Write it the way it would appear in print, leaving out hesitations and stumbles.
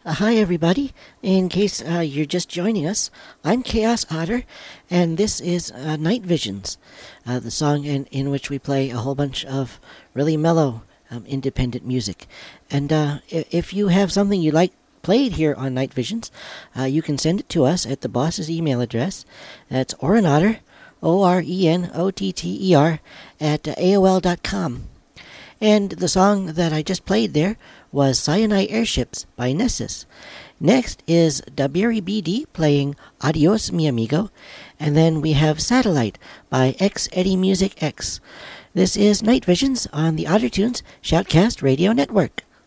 Hi, everybody. In case you're just joining us, I'm Chaos Otter, and this is Night Visions, the song in which we play a whole bunch of really mellow independent music. And if you have something you like played here on Night Visions, you can send it to us at the boss's email address. That's Orenotter, Orenotter, at AOL.com. And the song that I just played there was Cyanide Airships by Nessus. Next is Dabiri BD playing Adios Mi Amigo. And then we have Satellite by X Eddie Music X. This is Night Visions on the Ottertunes Shoutcast Radio Network.